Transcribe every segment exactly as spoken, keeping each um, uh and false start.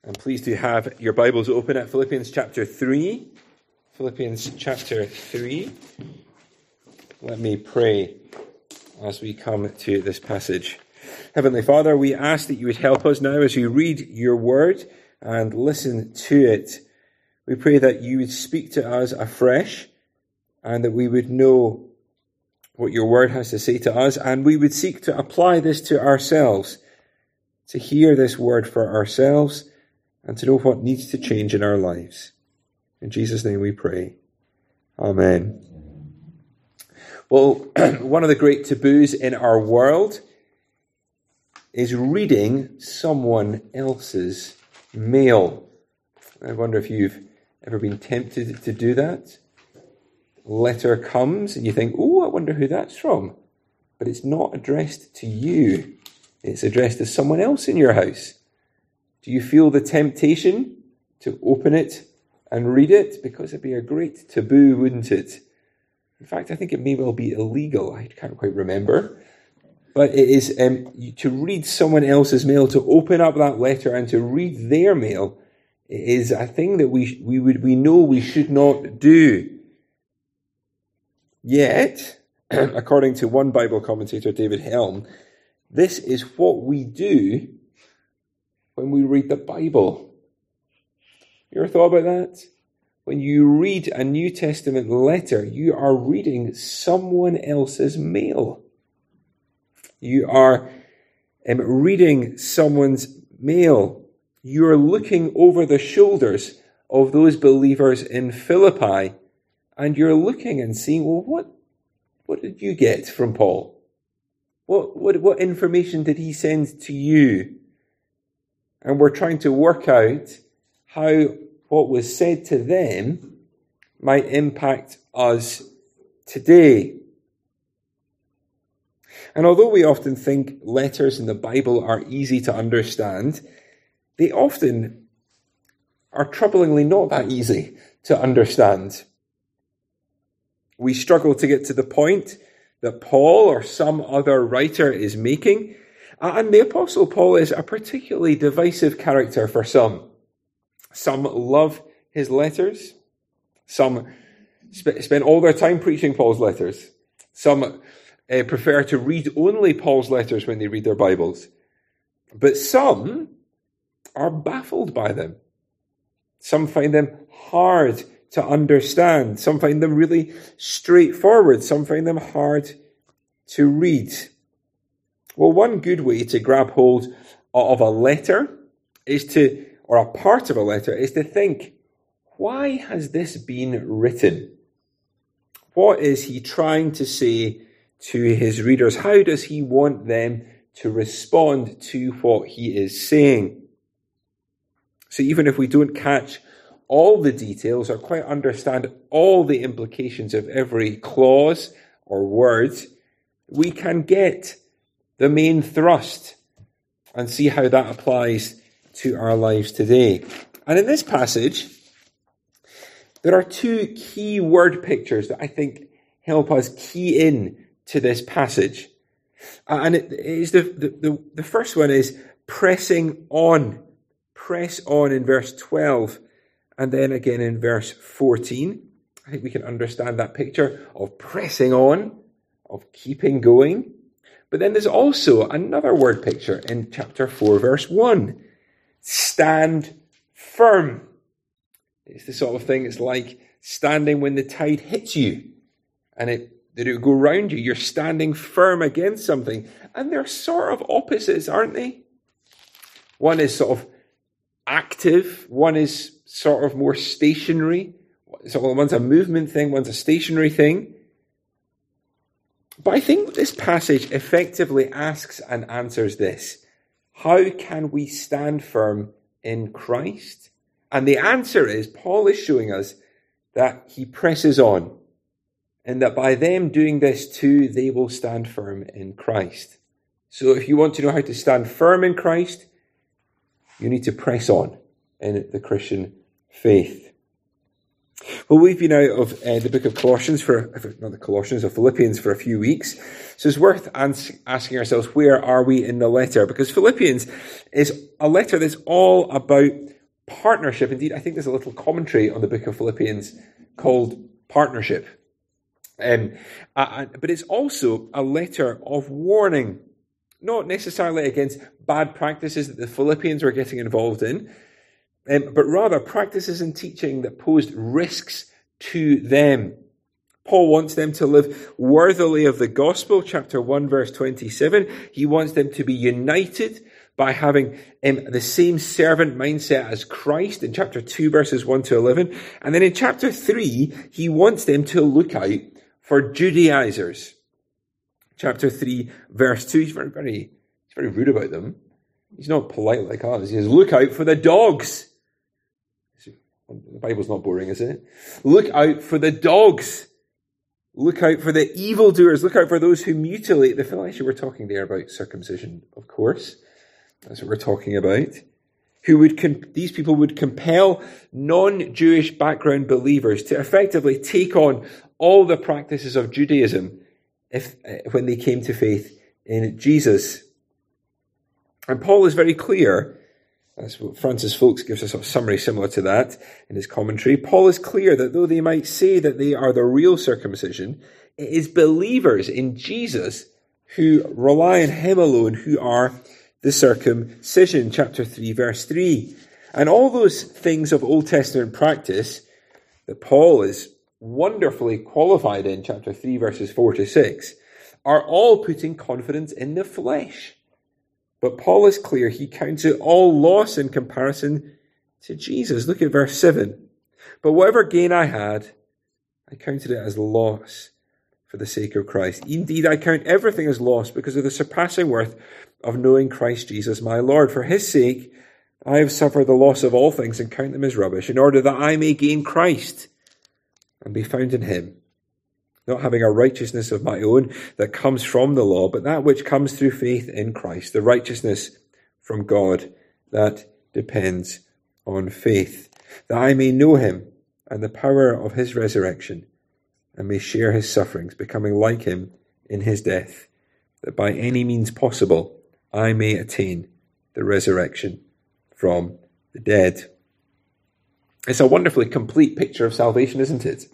And please do have your Bibles open at Philippians chapter three. Philippians chapter three. Let me pray as we come to this passage. Heavenly Father, we ask that you would help us now as we read your word and listen to it. We pray that you would speak to us afresh and that we would know what your word has to say to us, and we would seek to apply this to ourselves, to hear this word for ourselves, and to know what needs to change in our lives. In Jesus' name we pray. Amen. Well, one of the great taboos in our world is reading someone else's mail. I wonder if you've ever been tempted to do that. A letter comes and you think, oh, I wonder who that's from. But it's not addressed to you. It's addressed to someone else in your house. Do you feel the temptation to open it and read it? Because it'd be a great taboo, wouldn't it? In fact, I think it may well be illegal. I can't quite remember. But it is um, to read someone else's mail, to open up that letter and to read their mail, is a thing that we we would we know we should not do. Yet, according to one Bible commentator, David Helm, this is what we do when we read the Bible. You ever thought about that? When you read a New Testament letter, you are reading someone else's mail. You are um, reading someone's mail. You are looking over the shoulders of those believers in Philippi, and you're looking and seeing, well, what, what did you get from Paul? What, what, what information did he send to you? And we're trying to work out how what was said to them might impact us today. And although we often think letters in the Bible are easy to understand, they often are troublingly not that easy to understand. We struggle to get to the point that Paul or some other writer is making. And the Apostle Paul is a particularly divisive character for some. Some love his letters. Some sp- spend all their time preaching Paul's letters. Some uh, prefer to read only Paul's letters when they read their Bibles. But some are baffled by them. Some find them hard to understand. Some find them really straightforward. Some find them hard to read. Well, one good way to grab hold of a letter is to, or a part of a letter, is to think, why has this been written? What is he trying to say to his readers? How does he want them to respond to what he is saying? So even if we don't catch all the details or quite understand all the implications of every clause or word, we can get the main thrust and see how that applies to our lives today. And in this passage, there are two key word pictures that I think help us key in to this passage. And it is the, the, the, the first one is pressing on. Press on in verse twelve, and then again in verse fourteen. I think we can understand that picture of pressing on, of keeping going. But then there's also another word picture in chapter four, verse one. Stand firm. It's the sort of thing, it's like standing when the tide hits you. And it, it will go round you. You're standing firm against something. And they're sort of opposites, aren't they? One is sort of active. One is sort of more stationary. So one's a movement thing, one's a stationary thing. But I think this passage effectively asks and answers this. How can we stand firm in Christ? And the answer is, Paul is showing us that he presses on, and that by them doing this too, they will stand firm in Christ. So if you want to know how to stand firm in Christ, you need to press on in the Christian faith. Well, we've been out of uh, the book of Colossians for, not the Colossians, of Philippians for a few weeks. So it's worth ans- asking ourselves, where are we in the letter? Because Philippians is a letter that's all about partnership. Indeed, I think there's a little commentary on the book of Philippians called Partnership. Um, uh, but it's also a letter of warning, not necessarily against bad practices that the Philippians were getting involved in, um, but rather practices and teaching that posed risks to them. Paul wants them to live worthily of the gospel, chapter one, verse twenty-seven. He wants them to be united by having um, the same servant mindset as Christ in chapter two, verses one to eleven. And then in chapter three, he wants them to look out for Judaizers. Chapter three, verse two, he's very, very, he's very rude about them. He's not polite like us. He says, look out for the dogs. The Bible's not boring, is it? Look out for the dogs. Look out for the evildoers. Look out for those who mutilate the flesh. We're talking there about circumcision, of course. That's what we're talking about. Who would com- these people would compel non-Jewish background believers to effectively take on all the practices of Judaism if uh, when they came to faith in Jesus. And Paul is very clear. That's what Francis Folks gives us a summary similar to that in his commentary. Paul is clear that though they might say that they are the real circumcision, it is believers in Jesus who rely on him alone who are the circumcision. Chapter three, verse three. And all those things of Old Testament practice that Paul is wonderfully qualified in, chapter three, verses four to six, are all putting confidence in the flesh. But Paul is clear, he counts it all loss in comparison to Jesus. Look at verse seven. But whatever gain I had, I counted it as loss for the sake of Christ. Indeed, I count everything as loss because of the surpassing worth of knowing Christ Jesus my Lord. For his sake, I have suffered the loss of all things and count them as rubbish, in order that I may gain Christ and be found in him, not having a righteousness of my own that comes from the law, but that which comes through faith in Christ, the righteousness from God that depends on faith, that I may know him and the power of his resurrection, and may share his sufferings, becoming like him in his death, that by any means possible I may attain the resurrection from the dead. It's a wonderfully complete picture of salvation, isn't it?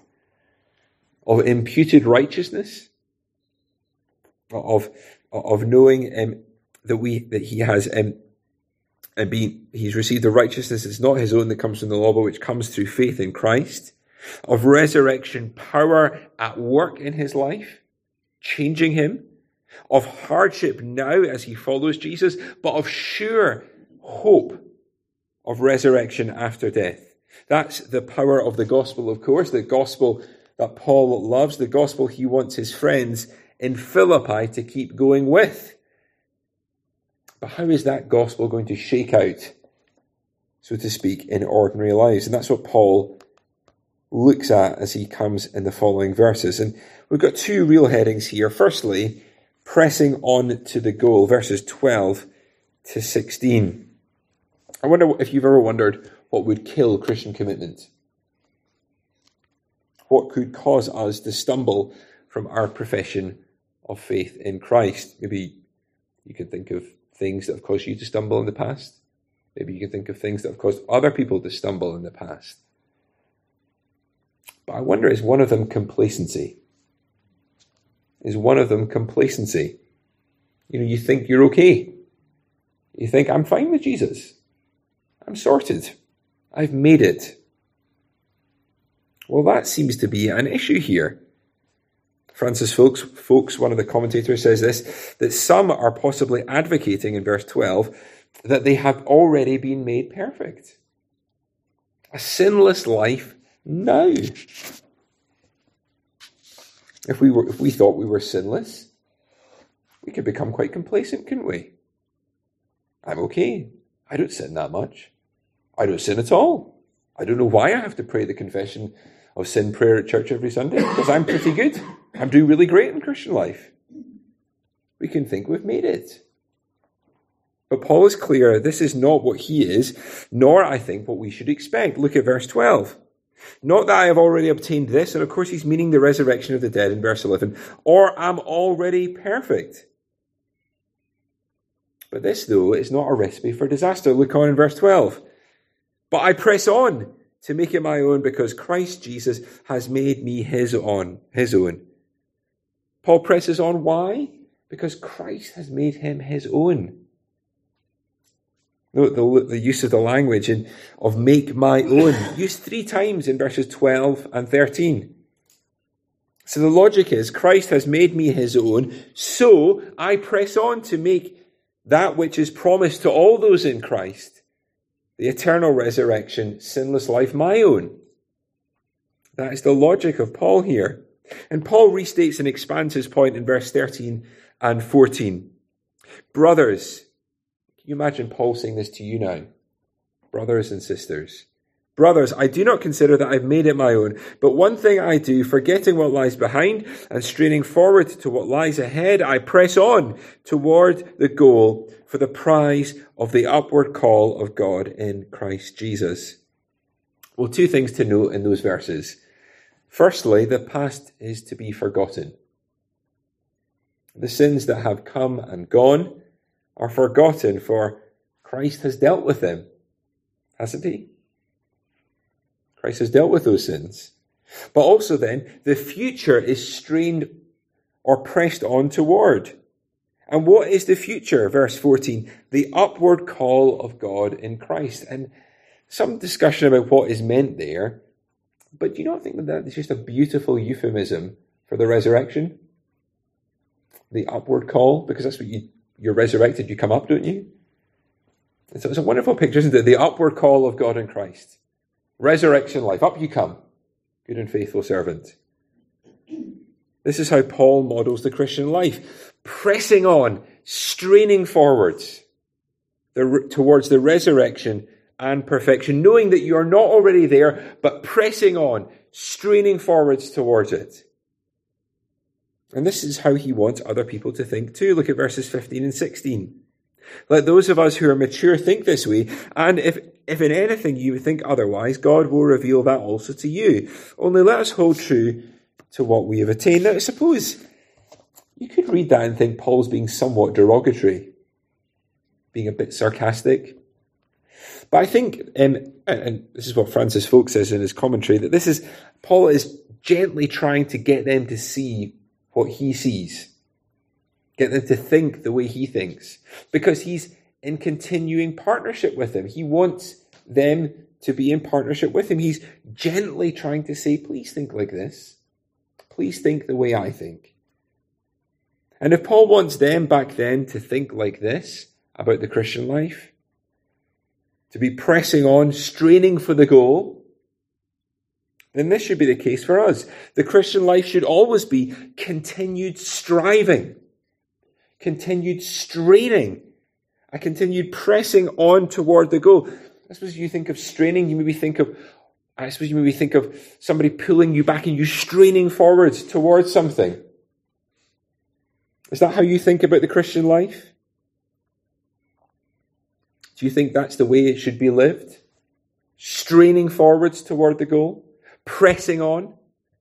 Of imputed righteousness, of of knowing um, that we that he has um, and been he's received the righteousness that's not his own that comes from the law, but which comes through faith in Christ. Of resurrection power at work in his life, changing him. Of hardship now as he follows Jesus, but of sure hope of resurrection after death. That's the power of the gospel, of course, the gospel that Paul loves, the gospel he wants his friends in Philippi to keep going with. But how is that gospel going to shake out, so to speak, in ordinary lives? And that's what Paul looks at as he comes in the following verses. And we've got two real headings here. Firstly, pressing on to the goal, verses twelve to sixteen. I wonder if you've ever wondered what would kill Christian commitment. What could cause us to stumble from our profession of faith in Christ? Maybe you can think of things that have caused you to stumble in the past. Maybe you can think of things that have caused other people to stumble in the past. But I wonder, is one of them complacency? Is one of them complacency? You know, you think you're okay. You think, I'm fine with Jesus. I'm sorted. I've made it. Well, that seems to be an issue here. Francis Folks, Folks, one of the commentators, says this, that some are possibly advocating in verse twelve that they have already been made perfect. A sinless life now. If we were, if we thought we were sinless, we could become quite complacent, couldn't we? I'm okay. I don't sin that much. I don't sin at all. I don't know why I have to pray the confession of sin prayer at church every Sunday, because I'm pretty good. I'm doing really great in Christian life. We can think we've made it. But Paul is clear, this is not what he is, nor, I think, what we should expect. Look at verse twelve. Not that I have already obtained this, and of course he's meaning the resurrection of the dead in verse eleven, or am already perfect. But this, though, is not a recipe for disaster. Look on in verse twelve. But I press on to make it my own because Christ Jesus has made me his own, his own. Paul presses on. Why? Because Christ has made him his own. Note the, the use of the language in, of make my own, used three times in verses twelve and thirteen. So the logic is, Christ has made me his own, so I press on to make that which is promised to all those in Christ, the eternal resurrection, sinless life, my own. That is the logic of Paul here. And Paul restates and expands his point in verse thirteen and fourteen. Brothers, can you imagine Paul saying this to you now? Brothers and sisters. Brothers, I do not consider that I've made it my own, but one thing I do, forgetting what lies behind and straining forward to what lies ahead, I press on toward the goal for the prize of the upward call of God in Christ Jesus. Well, two things to note in those verses. Firstly, the past is to be forgotten. The sins that have come and gone are forgotten, for Christ has dealt with them, hasn't he? Christ has dealt with those sins. But also then, the future is strained or pressed on toward. And what is the future? Verse fourteen, the upward call of God in Christ. And some discussion about what is meant there, but do you not think that that is just a beautiful euphemism for the resurrection? The upward call, because that's what you, you're resurrected, you come up, don't you? And so it's a wonderful picture, isn't it? The upward call of God in Christ. Resurrection life. Up you come, good and faithful servant. This is how Paul models the Christian life. Pressing on, straining forwards the, towards the resurrection and perfection, knowing that you are not already there, but pressing on, straining forwards towards it. And this is how he wants other people to think too. Look at verses fifteen and sixteen. Let those of us who are mature think this way, and if, if in anything you think otherwise, God will reveal that also to you. Only let us hold true to what we have attained. Now, I suppose you could read that and think Paul's being somewhat derogatory, being a bit sarcastic. But I think, um, and this is what Francis Folk says in his commentary, that this is, Paul is gently trying to get them to see what he sees. Get them to think the way he thinks. Because he's in continuing partnership with them. He wants them to be in partnership with him. He's gently trying to say, please think like this. Please think the way I think. And if Paul wants them back then to think like this about the Christian life, to be pressing on, straining for the goal, then this should be the case for us. The Christian life should always be continued striving, continued straining, a continued pressing on toward the goal. I suppose you think of straining, you maybe think of, I suppose you maybe think of somebody pulling you back and you straining forwards towards something. Is that how you think about the Christian life? Do you think that's the way it should be lived? Straining forwards toward the goal? Pressing on?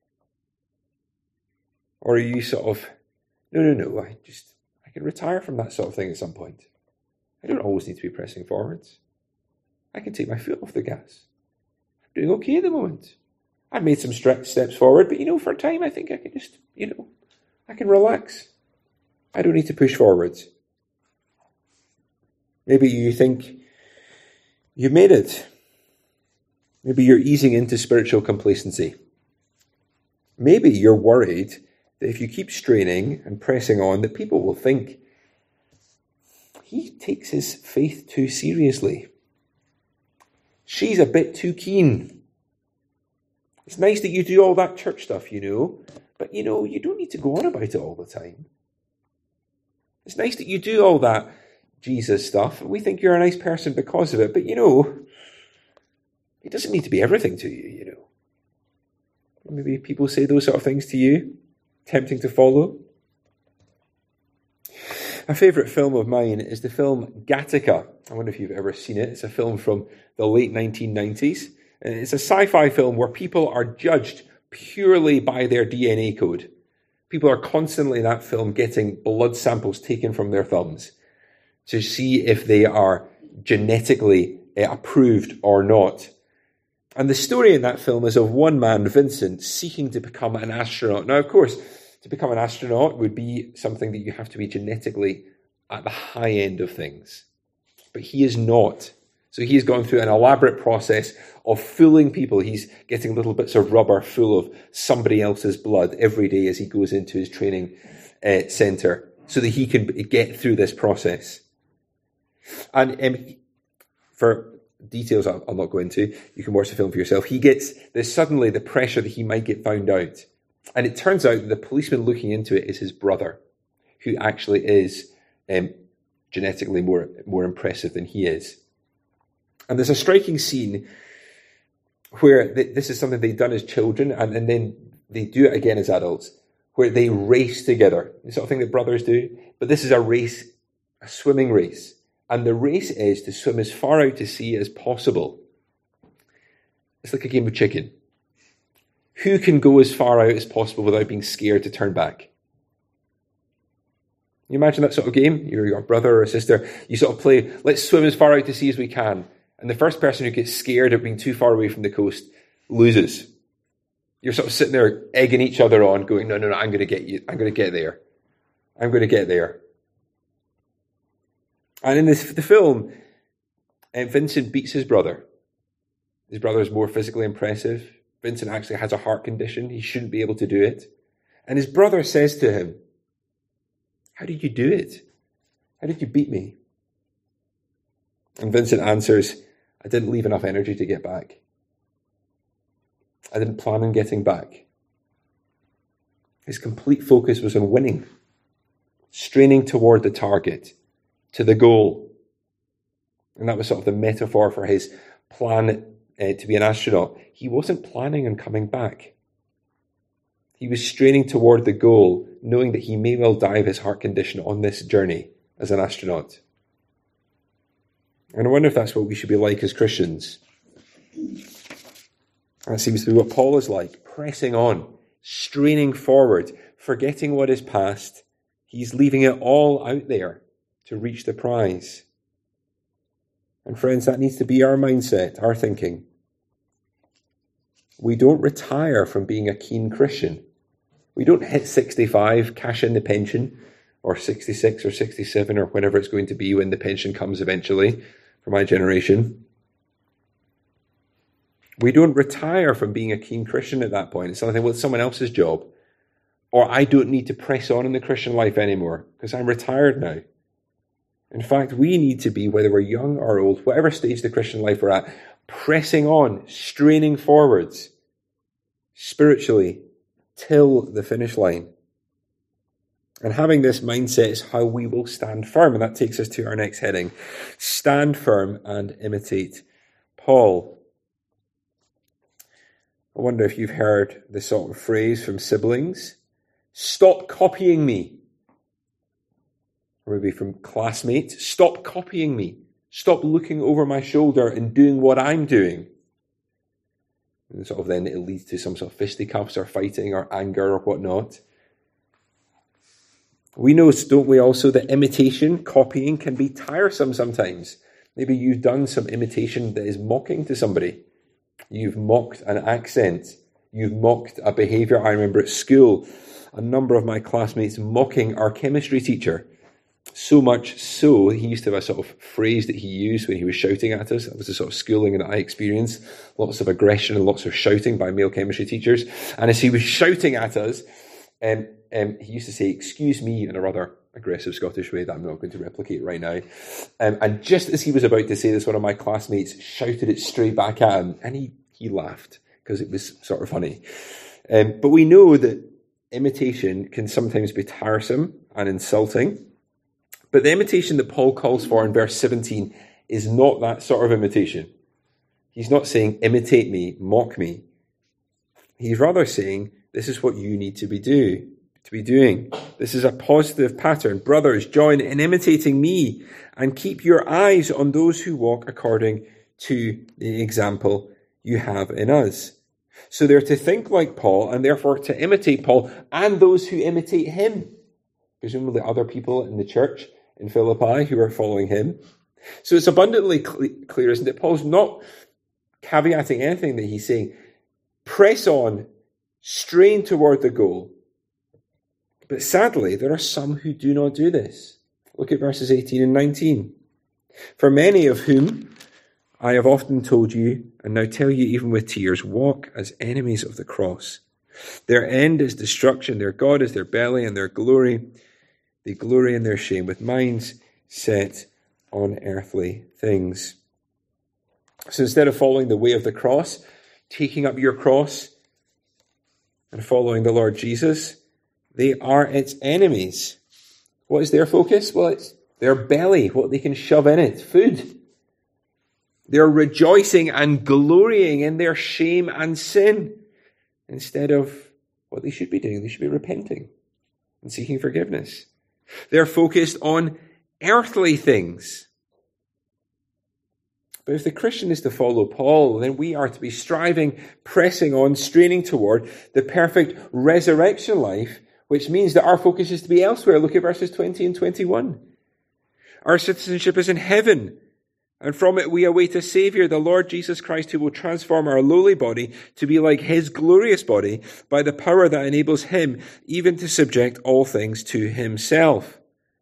Or are you sort of, no, no, no, I just, I can retire from that sort of thing at some point. I don't always need to be pressing forwards. I can take my foot off the gas. I'm doing okay at the moment. I've made some steps forward, but you know, for a time I think I can just, you know, I can relax. I don't need to push forwards. Maybe you think you've made it. Maybe you're easing into spiritual complacency. Maybe you're worried that if you keep straining and pressing on, that people will think he takes his faith too seriously. She's a bit too keen. It's nice that you do all that church stuff, you know, but you know, you don't need to go on about it all the time. It's nice that you do all that Jesus stuff. We think you're a nice person because of it, but you know, it doesn't need to be everything to you, you know. Maybe people say those sort of things to you, tempting to follow. A favourite film of mine is the film Gattaca. I wonder if you've ever seen it. It's a film from the late nineteen nineties. It's a sci-fi film where people are judged purely by their D N A code. People are constantly in that film getting blood samples taken from their thumbs to see if they are genetically uh, approved or not. And the story in that film is of one man, Vincent, seeking to become an astronaut. Now, of course, to become an astronaut would be something that you have to be genetically at the high end of things. But he is not. So he has gone through an elaborate process of fooling people. He's getting little bits of rubber full of somebody else's blood every day as he goes into his training uh, centre so that he can get through this process. And um, for details I'll, I'll not go into, you can watch the film for yourself. He gets, there's suddenly the pressure that he might get found out. And it turns out that the policeman looking into it is his brother, who actually is um, genetically more, more impressive than he is. And there's a striking scene where they, this is something they've done as children, and, and then they do it again as adults, where they race together. The sort of thing that brothers do. But this is a race, a swimming race. And the race is to swim as far out to sea as possible. It's like a game of chicken. Who can go as far out as possible without being scared to turn back? You imagine that sort of game? You're your brother or a sister. You sort of play, let's swim as far out to sea as we can. And the first person who gets scared of being too far away from the coast loses. You're sort of sitting there egging each other on, going, no, no, no, I'm going to get you. I'm going to get there. I'm going to get there. And in this, the film, uh, Vincent beats his brother. His brother is more physically impressive. Vincent actually has a heart condition. He shouldn't be able to do it. And his brother says to him, how did you do it? How did you beat me? And Vincent answers, I didn't leave enough energy to get back. I didn't plan on getting back. His complete focus was on winning, straining toward the target, to the goal. And that was sort of the metaphor for his plan uh, to be an astronaut. He wasn't planning on coming back. He was straining toward the goal, knowing that he may well die of his heart condition on this journey as an astronaut. And I wonder if that's what we should be like as Christians. That seems to be what Paul is like, pressing on, straining forward, forgetting what is past. He's leaving it all out there to reach the prize. And friends, that needs to be our mindset, our thinking. We don't retire from being a keen Christian. We don't hit sixty-five, cash in the pension, or sixty-six or sixty-seven, or whenever it's going to be when the pension comes eventually, for my generation. We don't retire from being a keen Christian at that point. It's something, well, it's someone else's job. Or I don't need to press on in the Christian life anymore because I'm retired now. In fact, we need to be, whether we're young or old, whatever stage of the Christian life we're at, pressing on, straining forwards, spiritually, till the finish line. And having this mindset is how we will stand firm. And that takes us to our next heading. Stand firm and imitate Paul. I wonder if you've heard this sort of phrase from siblings. Stop copying me. Or maybe from classmates. Stop copying me. Stop looking over my shoulder and doing what I'm doing. And sort of then it leads to some sort of fisticuffs or fighting or anger or whatnot. We know, don't we also, that imitation, copying can be tiresome sometimes. Maybe you've done some imitation that is mocking to somebody. You've mocked an accent. You've mocked a behaviour. I remember at school, a number of my classmates mocking our chemistry teacher. So much so, he used to have a sort of phrase that he used when he was shouting at us. That was the sort of schooling that I experienced. Lots of aggression and lots of shouting by male chemistry teachers. And as he was shouting at us, um, um, he used to say, excuse me, in a rather aggressive Scottish way that I'm not going to replicate right now. Um, and just as he was about to say this, one of my classmates shouted it straight back at him. And he, he laughed because it was sort of funny. Um, but we know that imitation can sometimes be tiresome and insulting. But the imitation that Paul calls for in verse seventeen is not that sort of imitation. He's not saying, imitate me, mock me. He's rather saying, this is what you need to be do, to be doing. This is a positive pattern. Brothers, join in imitating me and keep your eyes on those who walk according to the example you have in us. So they're to think like Paul and therefore to imitate Paul and those who imitate him. Presumably other people in the church in Philippi who are following him. So it's abundantly cl- clear, isn't it? Paul's not caveating anything that he's saying. Press on, strain toward the goal. But sadly, there are some who do not do this. Look at verses eighteen and nineteen. For many of whom I have often told you, and now tell you even with tears, walk as enemies of the cross. Their end is destruction, their God is their belly, and their glory, they glory in their shame, with minds set on earthly things. So instead of following the way of the cross, taking up your cross and following the Lord Jesus, they are its enemies. What is their focus? Well, it's their belly, what they can shove in it, food. They're rejoicing and glorying in their shame and sin instead of what they should be doing. They should be repenting and seeking forgiveness. They're focused on earthly things. But if the Christian is to follow Paul, then we are to be striving, pressing on, straining toward the perfect resurrection life, which means that our focus is to be elsewhere. Look at verses twenty and twenty-one. Our citizenship is in heaven, and from it we await a Saviour, the Lord Jesus Christ, who will transform our lowly body to be like his glorious body by the power that enables him even to subject all things to himself.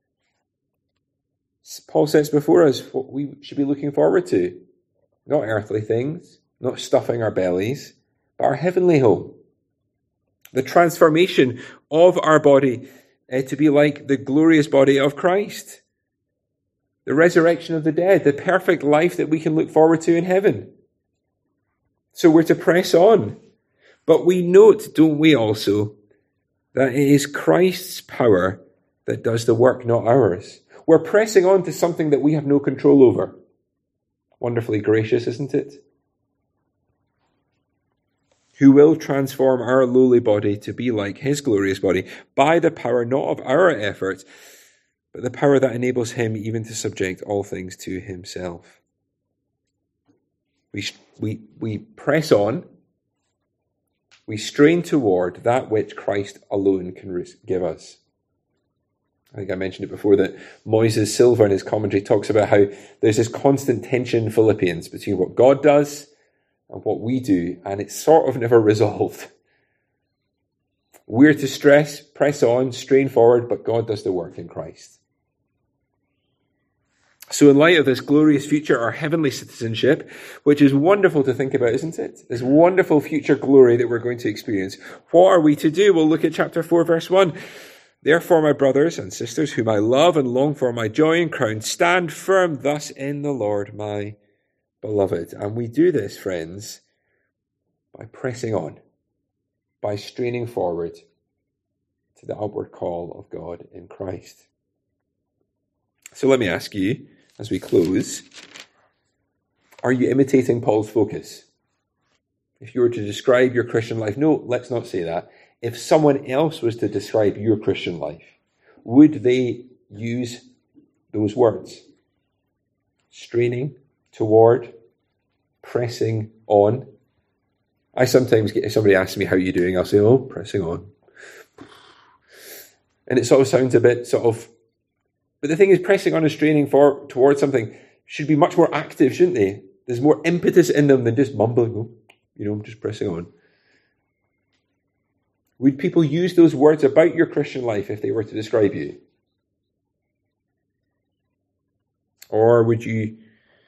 Paul sets before us what we should be looking forward to. Not earthly things, not stuffing our bellies, but our heavenly home. The transformation of our body uh, to be like the glorious body of Christ. The resurrection of the dead, the perfect life that we can look forward to in heaven. So we're to press on. But we note, don't we also, that it is Christ's power that does the work, not ours. We're pressing on to something that we have no control over. Wonderfully gracious, isn't it? Who will transform our lowly body to be like his glorious body by the power not of our efforts, but the power that enables him even to subject all things to himself. We, we, we press on, we strain toward that which Christ alone can give us. I think I mentioned it before that Moises Silva in his commentary talks about how there's this constant tension in Philippians between what God does and what we do, and it's sort of never resolved. We're to stress, press on, strain forward, but God does the work in Christ. So in light of this glorious future, our heavenly citizenship, which is wonderful to think about, isn't it? This wonderful future glory that we're going to experience. What are we to do? We'll look at chapter four, verse one. Therefore, my brothers and sisters, whom I love and long for, my joy and crown, stand firm thus in the Lord, my beloved. And we do this, friends, by pressing on, by straining forward to the upward call of God in Christ. So let me ask you, as we close, are you imitating Paul's focus? If you were to describe your Christian life, no, let's not say that. If someone else was to describe your Christian life, would they use those words? Straining toward, pressing on. I sometimes get, if somebody asks me, how are you doing? I'll say, oh, pressing on. And it sort of sounds a bit sort of, but the thing is, pressing on and straining for, towards something should be much more active, shouldn't they? There's more impetus in them than just mumbling, oh, you know, just pressing on. Would people use those words about your Christian life if they were to describe you? Or would you,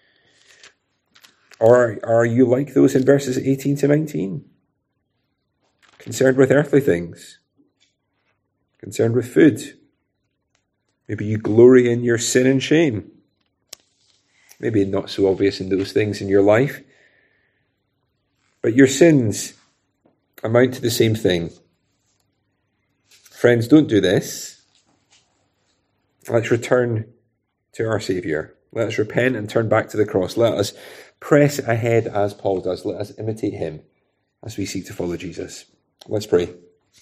or are you like those in verses eighteen to nineteen? Concerned with earthly things. Concerned with food. Maybe you glory in your sin and shame. Maybe not so obvious in those things in your life. But your sins amount to the same thing. Friends, don't do this. Let's return to our Saviour. Let us repent and turn back to the cross. Let us press ahead as Paul does. Let us imitate him as we seek to follow Jesus. Let's pray.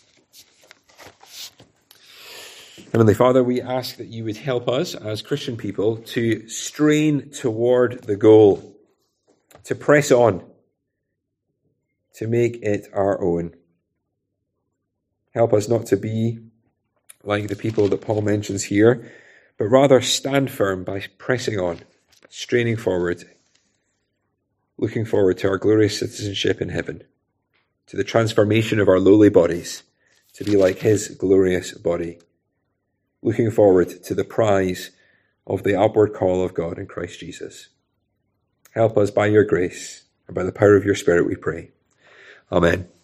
Heavenly Father, we ask that you would help us as Christian people to strain toward the goal, to press on, to make it our own. Help us not to be like the people that Paul mentions here, but rather stand firm by pressing on, straining forward, looking forward to our glorious citizenship in heaven, to the transformation of our lowly bodies to be like his glorious body, looking forward to the prize of the upward call of God in Christ Jesus. Help us by your grace and by the power of your Spirit, we pray. Amen.